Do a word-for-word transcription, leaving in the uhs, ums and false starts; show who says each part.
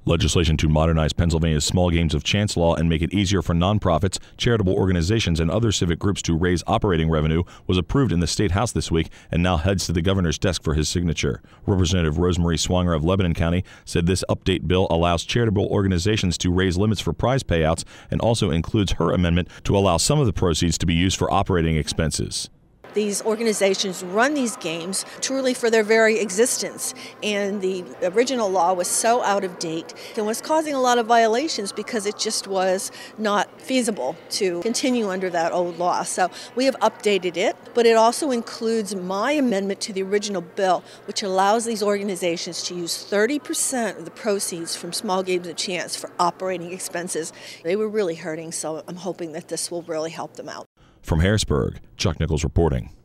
Speaker 1: Legislation to modernize Pennsylvania's small games of chance law and make it easier for nonprofits, charitable organizations, and other civic groups to raise operating revenue was approved in the State House this week and now heads to the governor's desk for his signature. Representative Rosemarie Swanger of Lebanon County said this update bill allows charitable organizations to raise limits for prize payouts and also includes her amendment to allow some of the proceeds to be used for operating expenses.
Speaker 2: These organizations run these games truly for their very existence, and the original law was so out of date and was causing a lot of violations because it just was not feasible to continue under that old law. So we have updated it, but it also includes my amendment to the original bill, which allows these organizations to use thirty percent of the proceeds from small games of chance for operating expenses. They were really hurting, so I'm hoping that this will really help them out.
Speaker 1: From Harrisburg, Chuck Nichols reporting.